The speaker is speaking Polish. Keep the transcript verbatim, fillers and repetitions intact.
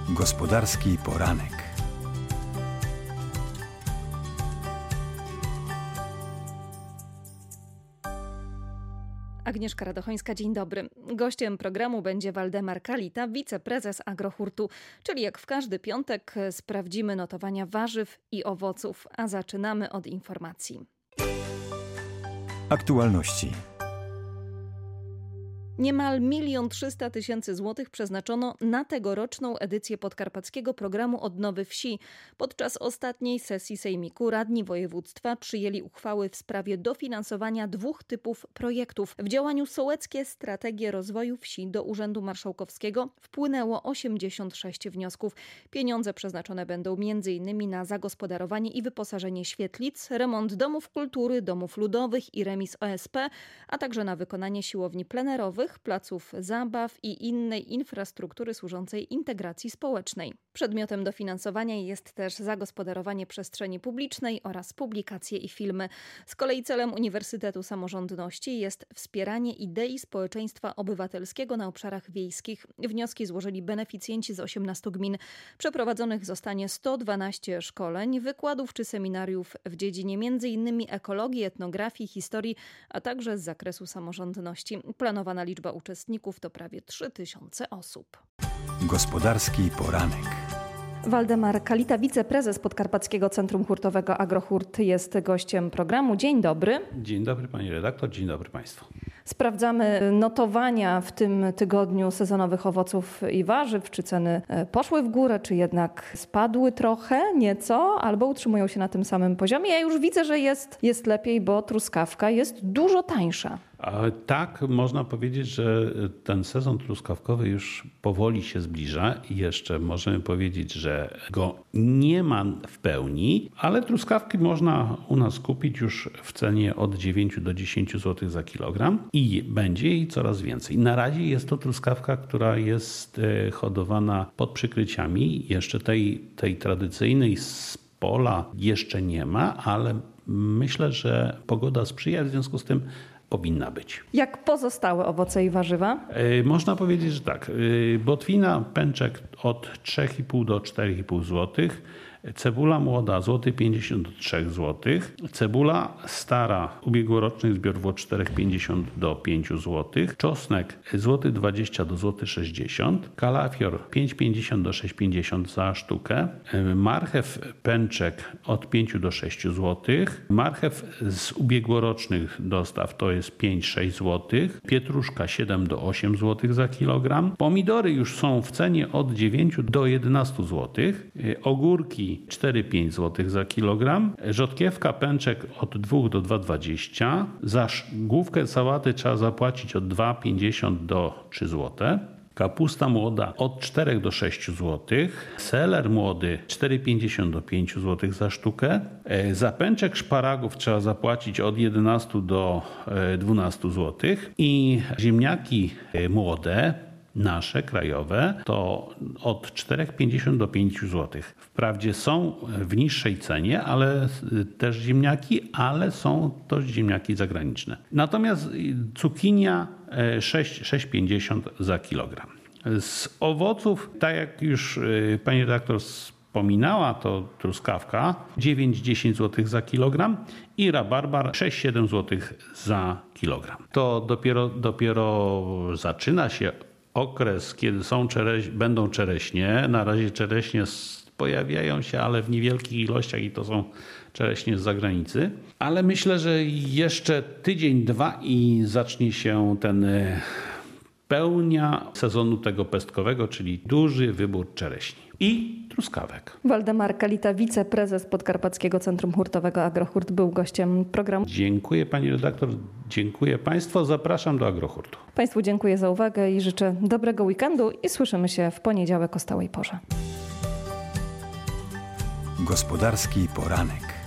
Gospodarski poranek. Agnieszka Radochońska, dzień dobry. Gościem programu będzie Waldemar Kalita, wiceprezes Agrohurtu, czyli jak w każdy piątek sprawdzimy notowania warzyw i owoców, a zaczynamy od informacji. Aktualności. Niemal milion trzysta tysięcy złotych przeznaczono na tegoroczną edycję podkarpackiego programu Odnowy Wsi. Podczas ostatniej sesji Sejmiku radni województwa przyjęli uchwały w sprawie dofinansowania dwóch typów projektów. W działaniu Sołeckie Strategie Rozwoju Wsi do Urzędu Marszałkowskiego wpłynęło osiemdziesiąt sześć wniosków. Pieniądze przeznaczone będą między innymi na zagospodarowanie i wyposażenie świetlic, remont domów kultury, domów ludowych i remis O S P, a także na wykonanie siłowni plenerowych, placów zabaw i innej infrastruktury służącej integracji społecznej. Przedmiotem dofinansowania jest też zagospodarowanie przestrzeni publicznej oraz publikacje i filmy. Z kolei celem Uniwersytetu Samorządności jest wspieranie idei społeczeństwa obywatelskiego na obszarach wiejskich. Wnioski złożyli beneficjenci z osiemnastu gmin. Przeprowadzonych zostanie sto dwanaście szkoleń, wykładów czy seminariów w dziedzinie między innymi ekologii, etnografii, historii, a także z zakresu samorządności. Planowana liczba uczestników to prawie trzy tysiące osób. Gospodarski poranek. Waldemar Kalita, wiceprezes Podkarpackiego Centrum Hurtowego Agrohurt, jest gościem programu. Dzień dobry. Dzień dobry pani redaktor, dzień dobry państwu. Sprawdzamy notowania w tym tygodniu sezonowych owoców i warzyw. Czy ceny poszły w górę, czy jednak spadły trochę, nieco, albo utrzymują się na tym samym poziomie. Ja już widzę, że jest, jest lepiej, bo truskawka jest dużo tańsza. Tak, można powiedzieć, że ten sezon truskawkowy już powoli się zbliża i jeszcze możemy powiedzieć, że go nie ma w pełni, ale truskawki można u nas kupić już w cenie od dziewięć do dziesięciu złotych za kilogram i będzie jej coraz więcej. Na razie jest to truskawka, która jest hodowana pod przykryciami. Jeszcze tej, tej tradycyjnej z pola jeszcze nie ma, ale myślę, że pogoda sprzyja, w związku z tym powinna być. Jak pozostałe owoce i warzywa? Yy, można powiedzieć, że tak. Yy, botwina, pęczek od trzy i pół do czterech i pół złotych. Cebula młoda złoty pięćdziesiąt do trzech złotych. Cebula stara ubiegłoroczny zbiór od cztery pięćdziesiąt do pięciu złotych. Czosnek złoty dwadzieścia do złoty sześćdziesiąt. Kalafior pięć pięćdziesiąt do sześć pięćdziesiąt za sztukę. Marchew pęczek od pięciu do sześciu złotych. Marchew z ubiegłorocznych dostaw to jest pięć sześć złotych. Pietruszka siedem do ośmiu złotych za kilogram. Pomidory już są w cenie od dziewięciu do jedenastu złotych. Ogórki cztery pięć złotych za kilogram. Rzodkiewka pęczek od dwóch do dwa dwadzieścia. Za główkę sałaty trzeba zapłacić od dwa pięćdziesiąt do trzy złote. Kapusta młoda od czterech do sześciu złotych. Seler młody cztery pięćdziesiąt do pięciu złotych za sztukę. Za pęczek szparagów trzeba zapłacić od jedenastu do dwunastu złotych. I ziemniaki młode, nasze, krajowe, to od czterech pięćdziesiąt do pięciu złotych. Wprawdzie są w niższej cenie, ale też ziemniaki, ale są to ziemniaki zagraniczne. Natomiast cukinia sześć pięćdziesiąt za kilogram. Z owoców, tak jak już pani redaktor wspominała, to truskawka dziewięć dziesięć złotych za kilogram i rabarbar sześć siedem złotych za kilogram. To dopiero, dopiero zaczyna się okres, kiedy są czereś, będą czereśnie. Na razie czereśnie pojawiają się, ale w niewielkich ilościach i to są czereśnie z zagranicy. Ale myślę, że jeszcze tydzień, dwa i zacznie się ten pełnia sezonu tego pestkowego, czyli duży wybór czereśni i truskawek. Waldemar Kalita, wiceprezes Podkarpackiego Centrum Hurtowego Agrohurt, był gościem programu. Dziękuję pani redaktor, dziękuję państwu, zapraszam do Agrohurtu. Państwu dziękuję za uwagę i życzę dobrego weekendu i słyszymy się w poniedziałek o stałej porze. Gospodarski poranek.